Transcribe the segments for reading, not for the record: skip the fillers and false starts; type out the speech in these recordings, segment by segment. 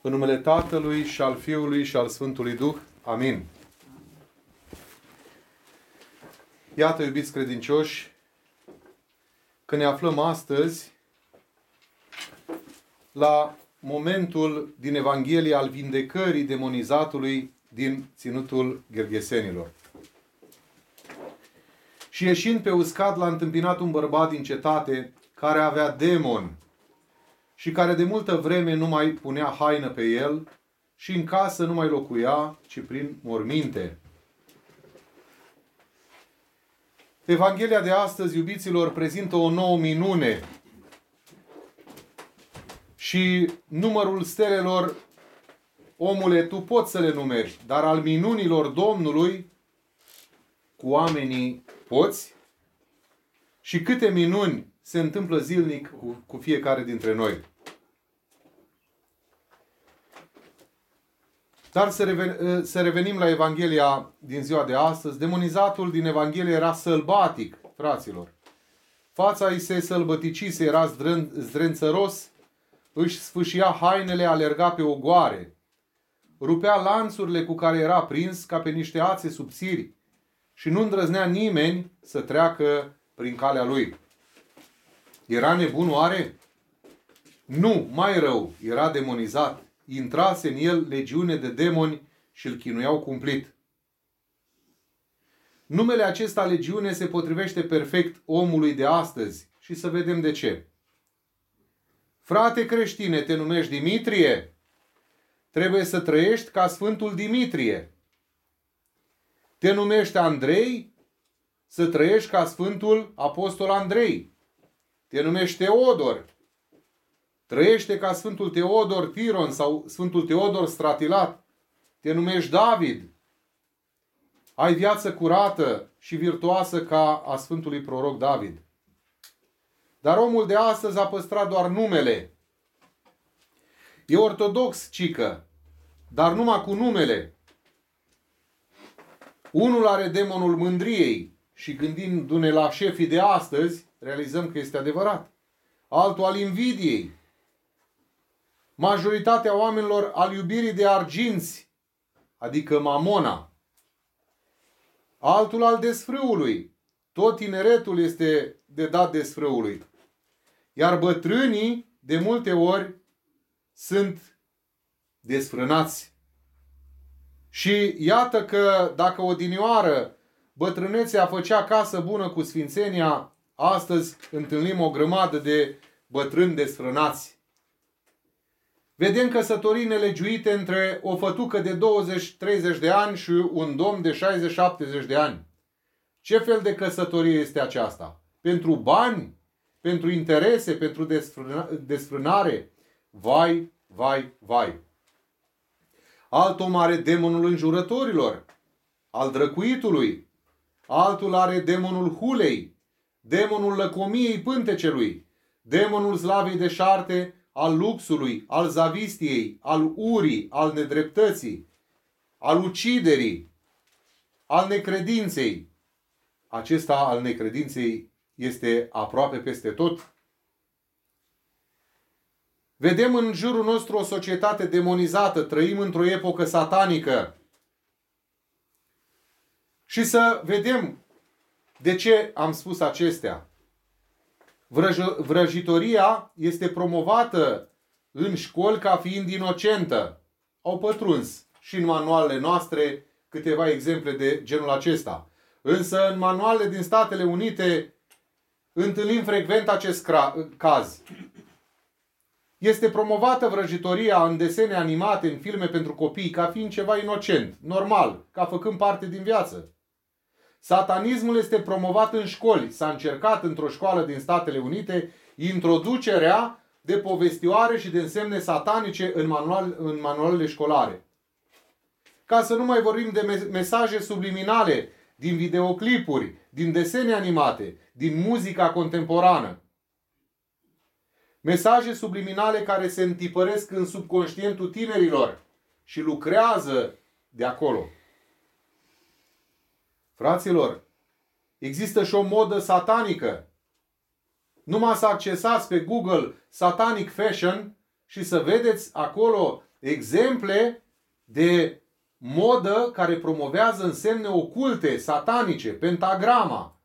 În numele Tatălui și al Fiului și al Sfântului Duh. Amin. Iată, iubiți credincioși, că ne aflăm astăzi la momentul din Evanghelie al vindecării demonizatului din ținutul Gherghesenilor. Și ieșind pe uscat, l-a întâmpinat un bărbat din cetate care avea demon și care de multă vreme nu mai punea haină pe el și în casă nu mai locuia, ci prin morminte. Evanghelia de astăzi, iubiților, prezintă o nouă minune și numărul stelelor, omule, tu poți să le numeri, dar al minunilor Domnului cu oamenii poți? Și câte minuni se întâmplă zilnic cu fiecare dintre noi. Dar să revenim la Evanghelia din ziua de astăzi. Demonizatul din Evanghelie era sălbatic, fraților. Fața îi se sălbăticise, era zdrențăros, își sfâșia hainele, alerga pe ogoare. Rupea lanțurile cu care era prins ca pe niște ațe subțiri și nu îndrăznea nimeni să treacă prin calea lui. Era nebun oare? Nu, mai rău, era demonizat. Intrase în el legiune de demoni și îl chinuiau cumplit. Numele acesta legiune se potrivește perfect omului de astăzi și să vedem de ce. Frate creștine, te numești Dimitrie? Trebuie să trăiești ca Sfântul Dimitrie. Te numești Andrei? Să trăiești ca Sfântul Apostol Andrei. Te numești Teodor? Trăiește ca Sfântul Teodor Tiron sau Sfântul Teodor Stratilat. Te numești David. Ai viață curată și virtuoasă ca a Sfântului Proroc David. Dar omul de astăzi a păstrat doar numele. E ortodox, cică, dar numai cu numele. Unul are demonul mândriei și gândindu-ne la șefii de astăzi, realizăm că este adevărat. Altul al invidiei. Majoritatea oamenilor al iubirii de arginți, adică mamona. Altul al desfrâului. Tot tineretul este de dat desfrâului. Iar bătrânii, de multe ori, sunt desfrânați. Și iată că dacă odinioară bătrânețea făcea casă bună cu sfințenia, astăzi întâlnim o grămadă de bătrâni desfrânați. Vedem căsătorii nelegiuite între o fătucă de 20-30 de ani și un domn de 60-70 de ani. Ce fel de căsătorie este aceasta? Pentru bani? Pentru interese? Pentru desfrânare? Vai, vai, vai! Alt om are demonul înjurătorilor, al drăcuitului. Altul are demonul hulei, demonul lăcomiei pântecelui, demonul slavei deșarte, al luxului, al zavistiei, al urii, al nedreptății, al uciderii, al necredinței. Acesta al necredinței este aproape peste tot. Vedem în jurul nostru o societate demonizată, trăim într-o epocă satanică. Și să vedem de ce am spus acestea. Vrăjitoria este promovată în școli ca fiind inocentă. Au pătruns și în manualele noastre câteva exemple de genul acesta. Însă în manualele din Statele Unite întâlnim frecvent acest caz. Este promovată vrăjitoria în desene animate, în filme pentru copii, ca fiind ceva inocent, normal, ca făcând parte din viață. Satanismul este promovat în școli. S-a încercat într-o școală din Statele Unite introducerea de povestioare și de însemne satanice în manualele școlare. Ca să nu mai vorbim de mesaje subliminale din videoclipuri, din desene animate, din muzica contemporană. Mesaje subliminale care se întipăresc în subconștientul tinerilor și lucrează de acolo. Fraților, există și o modă satanică. Numai să accesați pe Google Satanic Fashion și să vedeți acolo exemple de modă care promovează însemne oculte, satanice, pentagrama.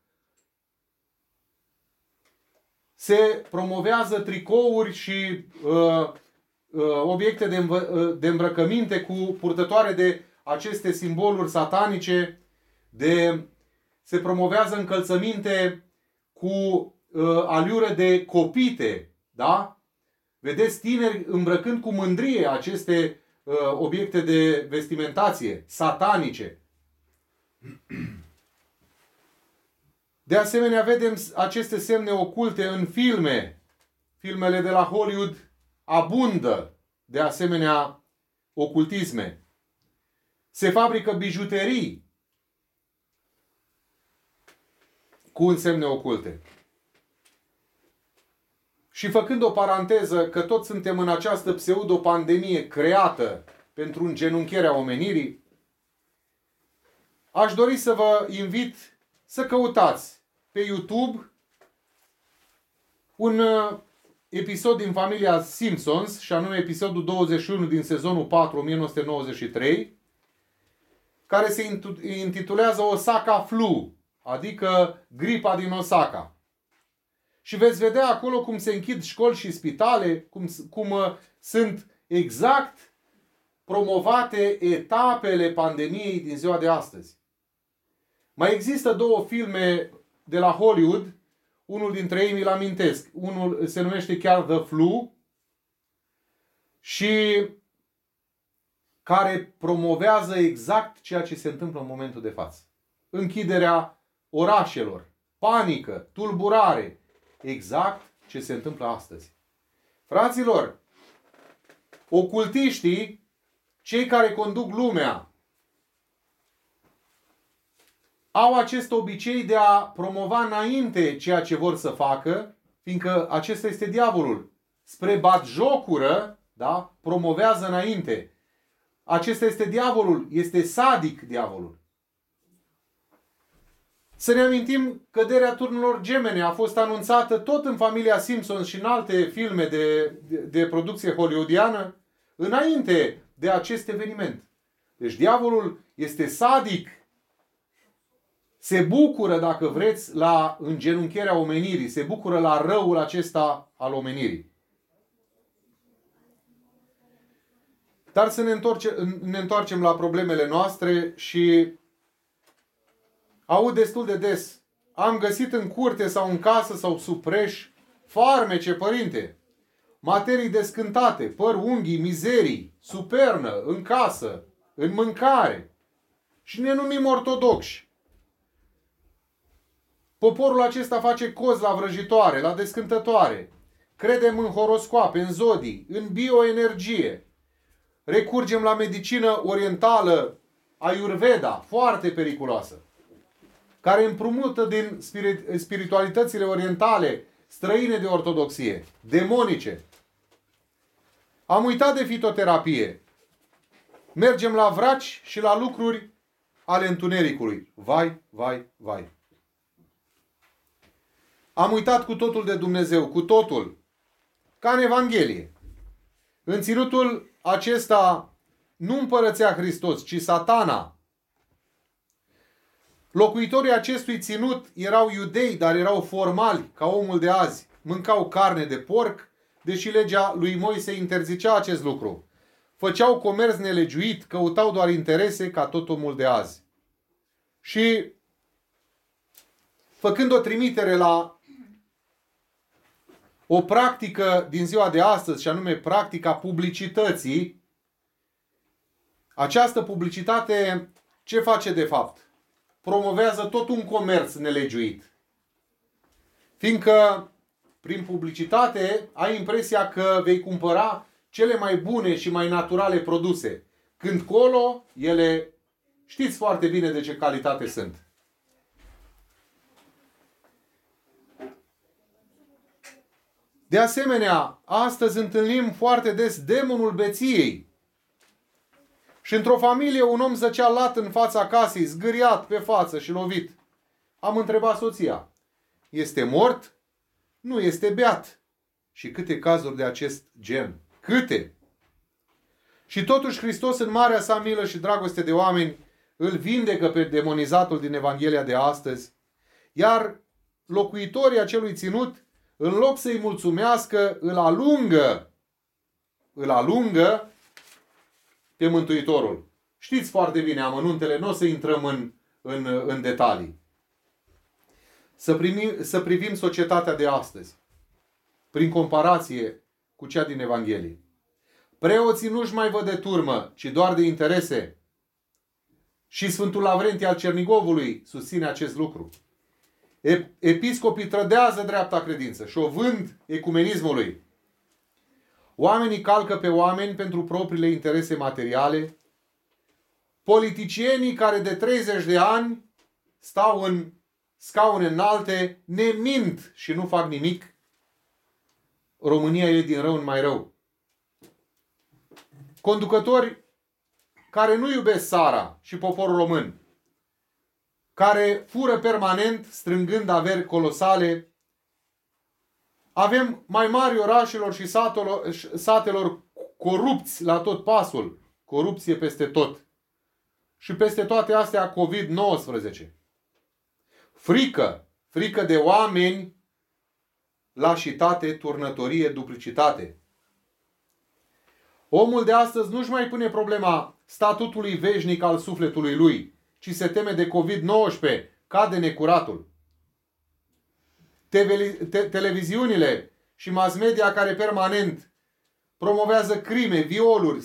Se promovează tricouri și obiecte de îmbrăcăminte cu purtătoare de aceste simboluri satanice. Se promovează încălțăminte cu aliură de copite. Da? Vedeți tineri îmbrăcând cu mândrie aceste obiecte de vestimentație satanice. De asemenea, vedem aceste semne oculte în filme. Filmele de la Hollywood abundă de asemenea ocultisme. Se fabrică bijuterii cu însemne oculte. Și făcând o paranteză că toți suntem în această pseudo-pandemie creată pentru îngenunchierea omenirii, aș dori să vă invit să căutați pe YouTube un episod din familia Simpsons, și anume episodul 21 din sezonul 4, 1993, care se intitulează Osaka Flu, adică gripa din Osaka. Și veți vedea acolo cum se închid școli și spitale, cum sunt exact promovate etapele pandemiei din ziua de astăzi. Mai există două filme de la Hollywood, unul dintre ei mi-l amintesc. Unul se numește chiar The Flu și care promovează exact ceea ce se întâmplă în momentul de față. Închiderea orașelor, panică, tulburare, exact ce se întâmplă astăzi. Fraților, ocultiștii, cei care conduc lumea, au acest obicei de a promova înainte ceea ce vor să facă, fiindcă acesta este diavolul. Spre batjocură, da? Promovează înainte. Acesta este diavolul, este sadic diavolul. Să ne amintim, căderea turnelor gemene a fost anunțată tot în familia Simpsons și în alte filme de producție hollywoodiană, înainte de acest eveniment. Deci diavolul este sadic. Se bucură, dacă vreți, la îngenunchierea omenirii. Se bucură la răul acesta al omenirii. Dar să ne întoarcem la problemele noastre și aud destul de des. Am găsit în curte sau în casă sau sub preș farmece, părinte. Materii descântate, păr, unghii, mizerii, supernă, în casă, în mâncare. Și ne numim ortodoxi. Poporul acesta face cozi la vrăjitoare, la descântătoare. Credem în horoscoape, în zodii, în bioenergie. Recurgem la medicină orientală, Ayurveda, foarte periculoasă, care împrumută din spiritualitățile orientale, străine de ortodoxie, demonice. Am uitat de fitoterapie. Mergem la vraci și la lucruri ale întunericului. Vai, vai, vai. Am uitat cu totul de Dumnezeu, cu totul. Ca în Evanghelie. În ținutul acesta nu împărățea Hristos, ci Satana. Locuitorii acestui ținut erau iudei, dar erau formali, ca omul de azi. Mâncau carne de porc, deși legea lui Moise interzicea acest lucru. Făceau comerț nelegiuit, căutau doar interese ca tot omul de azi. Și făcând o trimitere la o practică din ziua de astăzi, și anume practica publicității, această publicitate ce face de fapt? Promovează tot un comerț nelegiuit. Fiindcă prin publicitate ai impresia că vei cumpăra cele mai bune și mai naturale produse. Când colo, ele știți foarte bine de ce calitate sunt. De asemenea, astăzi întâlnim foarte des demonul beției. Și într-o familie un om zăcea lat în fața casei, zgâriat pe față și lovit. Am întrebat soția, este mort? Nu, este beat. Și câte cazuri de acest gen? Câte? Și totuși Hristos, în marea sa milă și dragoste de oameni, îl vindecă pe demonizatul din Evanghelia de astăzi, iar locuitorii acelui ținut, în loc să-i mulțumească, îl alungă pe Mântuitorul. Știți foarte bine amănuntele, nu o să intrăm în detalii. Să privim societatea de astăzi, prin comparație cu cea din Evanghelie. Preoții nu-și mai văd de turmă, ci doar de interese. Și Sfântul Lavrentie al Cernigovului susține acest lucru. Episcopii trădează dreapta credință și o vând ecumenismului. Oamenii calcă pe oameni pentru propriile interese materiale. Politicienii care de 30 de ani stau în scaune înalte, ne mint și nu fac nimic. România e din rău în mai rău. Conducători care nu iubesc țara și poporul român, care fură permanent, strângând averi colosale. Avem mai mari orașelor și satelor corupți la tot pasul. Corupție peste tot. Și peste toate astea COVID-19. Frică de oameni, lașitate, turnătorie, duplicitate. Omul de astăzi nu-și mai pune problema statutului veșnic al sufletului lui, ci se teme de COVID-19, cade necuratul. Televiziunile și mass media care permanent promovează crime, violuri,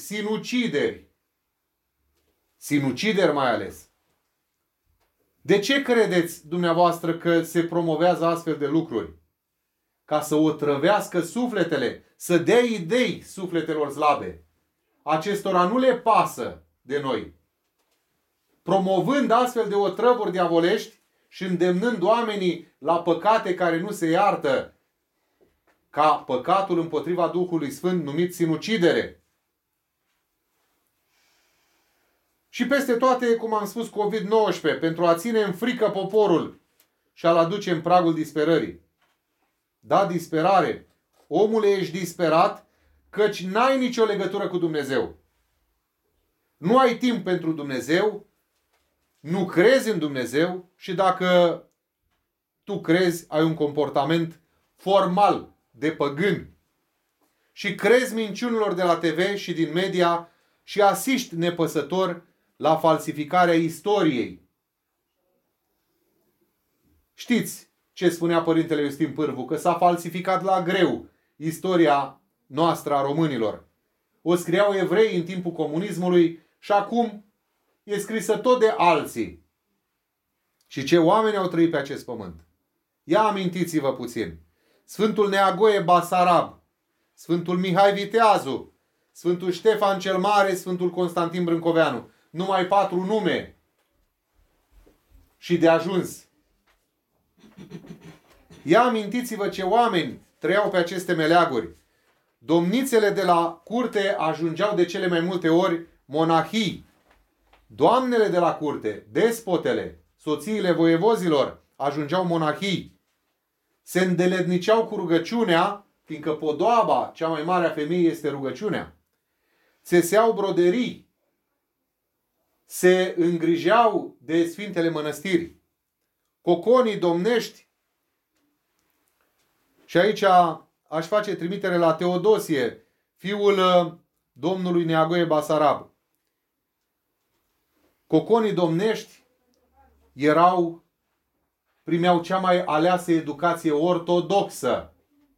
sinucideri mai ales. De ce credeți dumneavoastră că se promovează astfel de lucruri? Ca să otrăvească sufletele, să dea idei sufletelor slabe. Acestora nu le pasă de noi. Promovând astfel de otrăvuri diavolești și îndemnând oamenii la păcate care nu se iartă, ca păcatul împotriva Duhului Sfânt numit sinucidere. Și peste toate, cum am spus, COVID-19, pentru a ține în frică poporul și a-l aduce în pragul disperării. Da, disperare. Omule, ești disperat căci n-ai nicio legătură cu Dumnezeu. Nu ai timp pentru Dumnezeu, nu crezi în Dumnezeu și dacă tu crezi, ai un comportament formal de păgân. Și crezi minciunilor de la TV și din media și asiști nepăsător la falsificarea istoriei. Știți ce spunea Părintele Iustin Pârvu? Că s-a falsificat la greu istoria noastră a românilor. O scriau evrei în timpul comunismului și acum e scrisă tot de alții. Și ce oameni au trăit pe acest pământ. Ia amintiți-vă puțin. Sfântul Neagoe Basarab, Sfântul Mihai Viteazu, Sfântul Ștefan cel Mare, Sfântul Constantin Brâncoveanu. Numai 4 nume. Și de ajuns. Ia amintiți-vă ce oameni trăiau pe aceste meleaguri. Domnițele de la curte ajungeau de cele mai multe ori monahii. Doamnele de la curte, despotele, soțiile voievozilor ajungeau monahii. Se îndeletniceau cu rugăciunea, fiindcă podoaba cea mai mare a femeii este rugăciunea. Țeseau broderii. Se îngrijeau de sfintele mănăstiri. Coconii domnești. Și aici aș face trimitere la Teodosie, fiul domnului Neagoe Basarab. Coconii domnești primeau cea mai aleasă educație ortodoxă.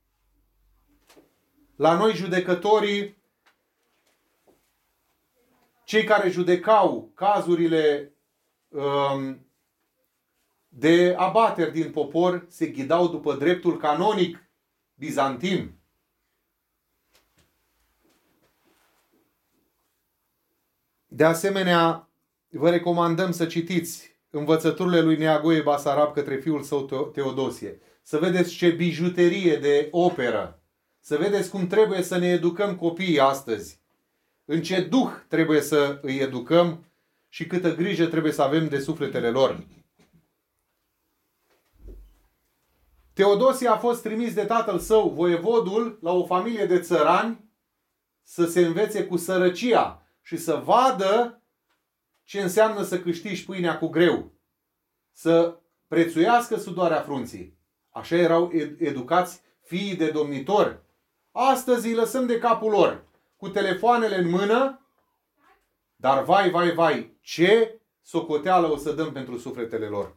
La noi judecătorii, cei care judecau cazurile de abateri din popor, se ghidau după dreptul canonic bizantin. De asemenea, vă recomandăm să citiți învățăturile lui Neagoe Basarab către fiul său Teodosie. Să vedeți ce bijuterie de operă. Să vedeți cum trebuie să ne educăm copiii astăzi. În ce duh trebuie să îi educăm și câtă grijă trebuie să avem de sufletele lor. Teodosie a fost trimis de tatăl său, voievodul, la o familie de țărani să se învețe cu sărăcia și să vadă ce înseamnă să câștigi pâinea cu greu. Să prețuiască sudoarea frunții. Așa erau educați fiii de domnitori. Astăzi îi lăsăm de capul lor, cu telefoanele în mână, dar vai, vai, vai, ce socoteală o să dăm pentru sufletele lor.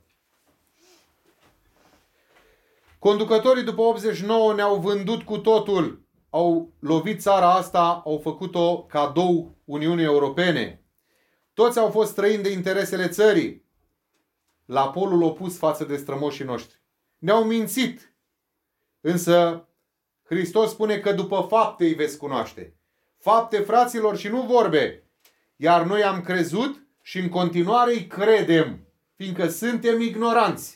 Conducătorii după 89 ne-au vândut cu totul, au lovit țara asta, au făcut-o cadou Uniunii Europene. Toți au fost străini de interesele țării, la polul opus față de strămoșii noștri. Ne-au mințit, însă Hristos spune că după fapte îi veți cunoaște. Fapte, fraților, și nu vorbe. Iar noi am crezut și în continuare îi credem, fiindcă suntem ignoranți.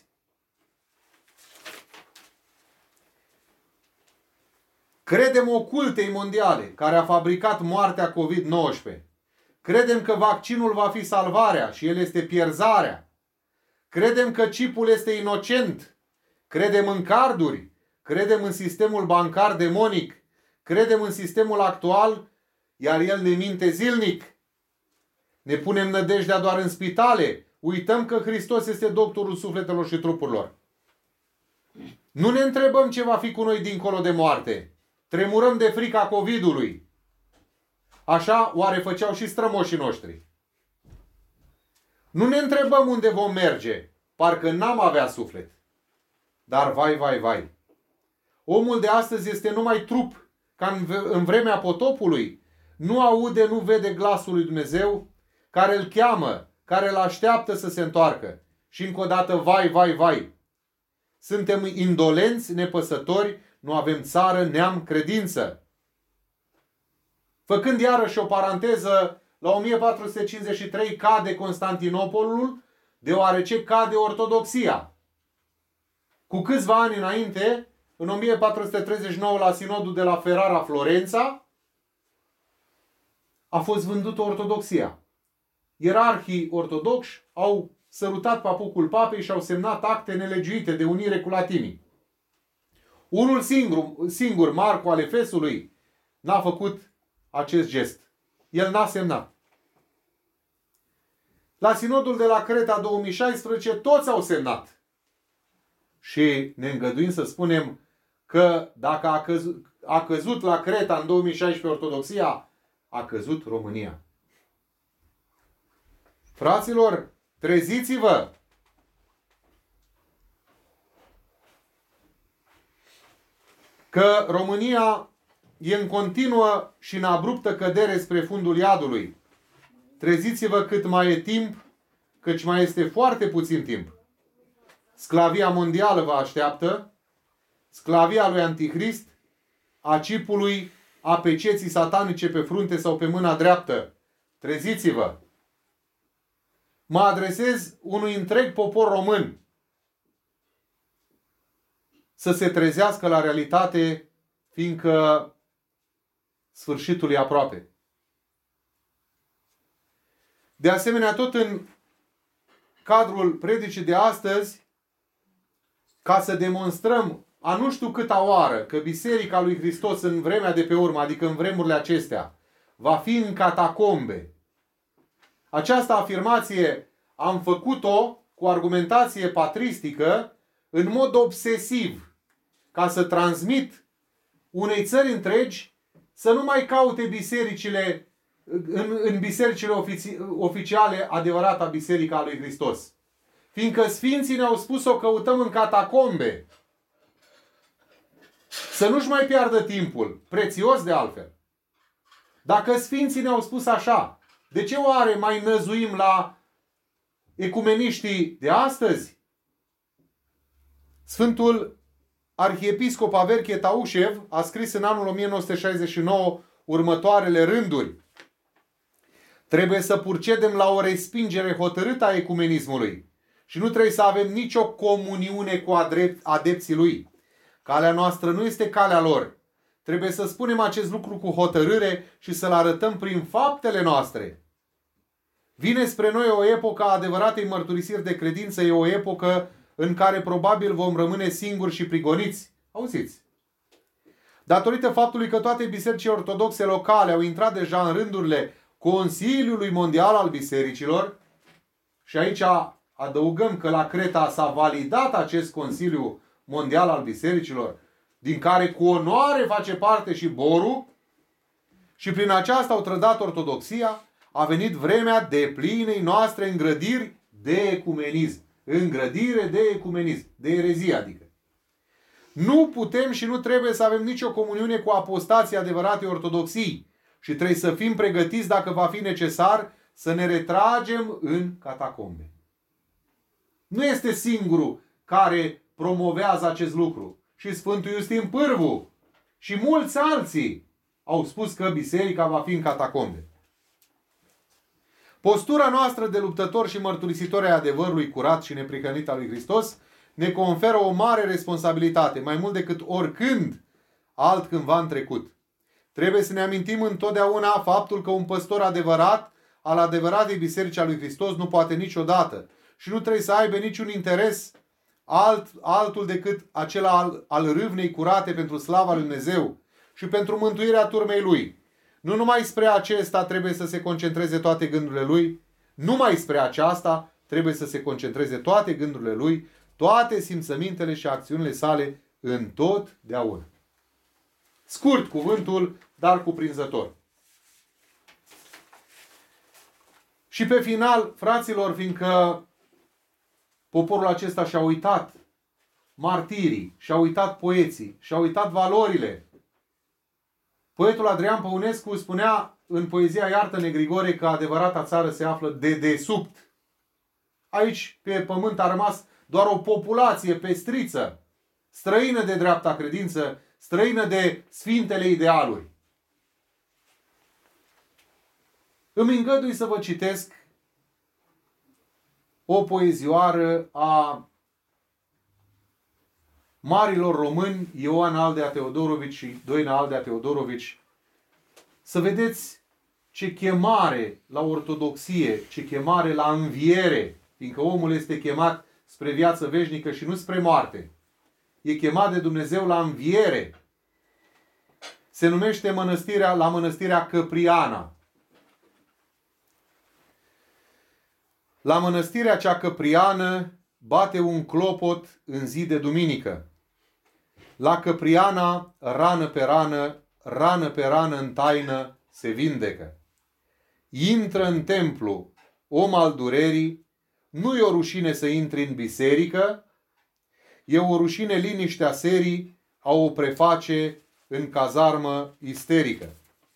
Credem ocultei mondiale, care a fabricat moartea COVID-19. Credem că vaccinul va fi salvarea și el este pierzarea. Credem că chipul este inocent. Credem în carduri. Credem în sistemul bancar demonic. Credem în sistemul actual, iar el ne minte zilnic. Ne punem nădejdea doar în spitale. Uităm că Hristos este doctorul sufletelor și trupurilor. Nu ne întrebăm ce va fi cu noi dincolo de moarte. Tremurăm de frica COVID-ului. Așa oare făceau și strămoșii noștri. Nu ne întrebăm unde vom merge. Parcă n-am avea suflet. Dar vai, vai, vai. Omul de astăzi este numai trup, ca în vremea potopului. Nu aude, nu vede glasul lui Dumnezeu, care îl cheamă, care îl așteaptă să se întoarcă. Și încă o dată, vai, vai, vai. Suntem indolenți, nepăsători, nu avem țară, neam, credință. Făcând iarăși o paranteză, la 1453 cade Constantinopolul, deoarece cade ortodoxia. Cu câțiva ani înainte, în 1439, la sinodul de la Ferrara, Florența, a fost vândută ortodoxia. Ierarhii ortodoxi au sărutat papucul papei și au semnat acte nelegiuite de unire cu latinii. Unul singur, Marco al Efesului, n-a făcut acest gest. El n-a semnat. La sinodul de la Creta 2016 toți au semnat. Și ne îngăduim să spunem că dacă a căzut la Creta în 2016 ortodoxia, a căzut România. Fraților, treziți-vă! Că România e în continuă și în abruptă cădere spre fundul iadului. Treziți-vă cât mai e timp, căci mai este foarte puțin timp. Sclavia mondială vă așteaptă, sclavia lui Antichrist, a cipului, a peceții satanice pe frunte sau pe mâna dreaptă. Treziți-vă! Mă adresez unui întreg popor român să se trezească la realitate, fiindcă sfârșitul e aproape. De asemenea, tot în cadrul predicii de astăzi, ca să demonstrăm a nu știu câta oară că Biserica lui Hristos în vremea de pe urmă, adică în vremurile acestea, va fi în catacombe. Această afirmație am făcut-o cu argumentație patristică în mod obsesiv, ca să transmit unei țări întregi să nu mai caute bisericile în bisericile oficiale adevărata Biserica lui Hristos. Fiindcă Sfinții ne-au spus să o căutăm în catacombe. Să nu-și mai piardă timpul, prețios de altfel. Dacă Sfinții ne-au spus așa, de ce oare mai năzuim la ecumeniștii de astăzi? Sfântul Arhiepiscop Averchie Taușev a scris în anul 1969 următoarele rânduri. Trebuie să procedem la o respingere hotărâtă a ecumenismului și nu trebuie să avem nicio comuniune cu adepții lui. Calea noastră nu este calea lor. Trebuie să spunem acest lucru cu hotărâre și să-l arătăm prin faptele noastre. Vine spre noi o epocă a adevăratei mărturisiri de credință, e o epocă în care probabil vom rămâne singuri și prigoniți. Auziți? datorită faptului că toate bisericile ortodoxe locale au intrat deja în rândurile Consiliului Mondial al Bisericilor, și aici adăugăm că la Creta s-a validat acest Consiliu Mondial al Bisericilor, din care cu onoare face parte și Boru, și prin aceasta au trădat ortodoxia, a venit vremea deplinei noastre îngrădiri de ecumenism. Îngrădire de ecumenism, de erezie adică. Nu putem și nu trebuie să avem nicio comuniune cu apostații adevărate ortodoxii și trebuie să fim pregătiți, dacă va fi necesar, să ne retragem în catacombe. Nu este singurul care promovează acest lucru. Și Sfântul Iustin Pârvu și mulți alții au spus că biserica va fi în catacombe. Postura noastră de luptători și mărturisitori ai adevărului curat și neprihănit al lui Hristos ne conferă o mare responsabilitate, mai mult decât oricând altcândva în trecut. Trebuie să ne amintim întotdeauna faptul că un păstor adevărat al adevăratei biserici a lui Hristos nu poate niciodată și nu trebuie să aibă niciun interes altul decât acela al râvnei curate pentru slava lui Dumnezeu și pentru mântuirea turmei lui. Nu numai spre acesta trebuie să se concentreze toate gândurile lui, numai spre aceasta trebuie să se concentreze toate gândurile lui, toate simțămintele și acțiunile sale întotdeauna. Scurt cuvântul, dar cuprinzător. Și pe final, fraților, fiindcă poporul acesta și-a uitat martirii, și-a uitat poeții, și-a uitat valorile. Poetul Adrian Păunescu spunea în poezia Iartă-ne, Grigore, că adevărata țară se află dedesubt. Aici, pe pământ, a rămas doar o populație pestriță, străină de dreapta credință, străină de sfintele idealuri. Îmi îngădui să vă citesc o poezioară a marilor români, Ioan Aldea Teodorovici și Doina Aldea Teodorovici, să vedeți ce chemare la ortodoxie, ce chemare la înviere, fiindcă omul este chemat spre viață veșnică și nu spre moarte. E chemat de Dumnezeu la înviere. Se numește mănăstirea Căpriana. La mănăstirea cea căpriană bate un clopot în zi de duminică. La Căpriana, rană pe rană în taină se vindecă. Intră în templu om al durerii, nu e o rușine să intri în biserică, e o rușine liniștea serii a o preface în cazarmă isterică.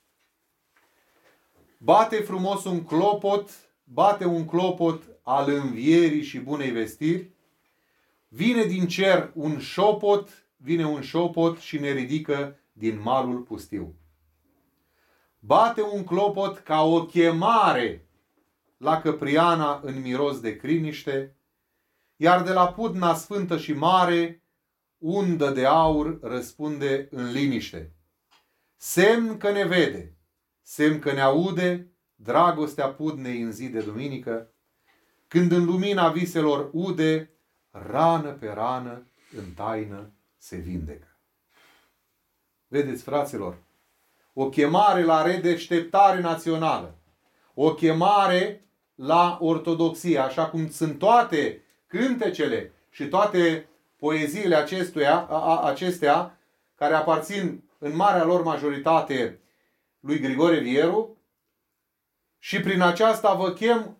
Bate frumos un clopot, bate un clopot al învierii și bunei vestiri, vine din cer un șopot, vine un șopot și ne ridică din malul pustiu. Bate un clopot ca o chemare la Căpriana în miros de criniște, iar de la Pudna sfântă și mare, undă de aur răspunde în liniște. Semn că ne vede, semn că ne aude, dragostea Pudnei în zi de duminică, când în lumina viselor ude, rană pe rană, în taină se vindecă. Vedeți, fraților, o chemare la redeșteptare națională, o chemare la ortodoxie, așa cum sunt toate cântecele și toate poeziile acestea, care aparțin în marea lor majoritate lui Grigore Vieru, și prin aceasta vă chem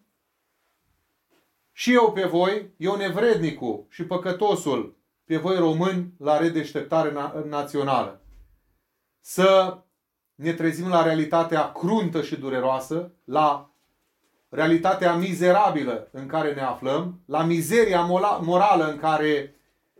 și eu pe voi, eu nevrednicul și păcătosul, pe voi români, la redeșteptare națională. Să ne trezim la realitatea cruntă și dureroasă, la realitatea mizerabilă în care ne aflăm, la mizeria morală în care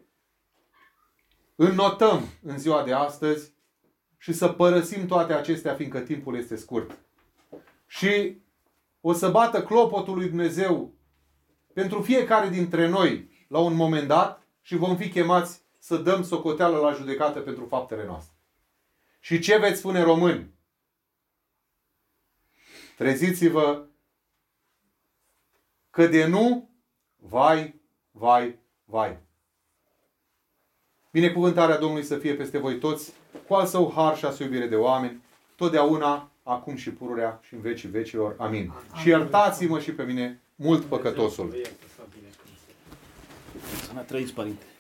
înnotăm în ziua de astăzi și să părăsim toate acestea, fiindcă timpul este scurt. Și o să bată clopotul lui Dumnezeu pentru fiecare dintre noi la un moment dat și vom fi chemați să dăm socoteală la judecată pentru faptele noastre. Și ce veți spune, români? Treziți-vă că de nu, vai, vai, vai. Binecuvântarea Domnului să fie peste voi toți, cu al său har și a său iubire de oameni, totdeauna, acum și pururea și în vecii vecilor. Amin. Amin. Și iertați-mă și pe mine, mult păcătosul. Să ne trăiți, Părinte.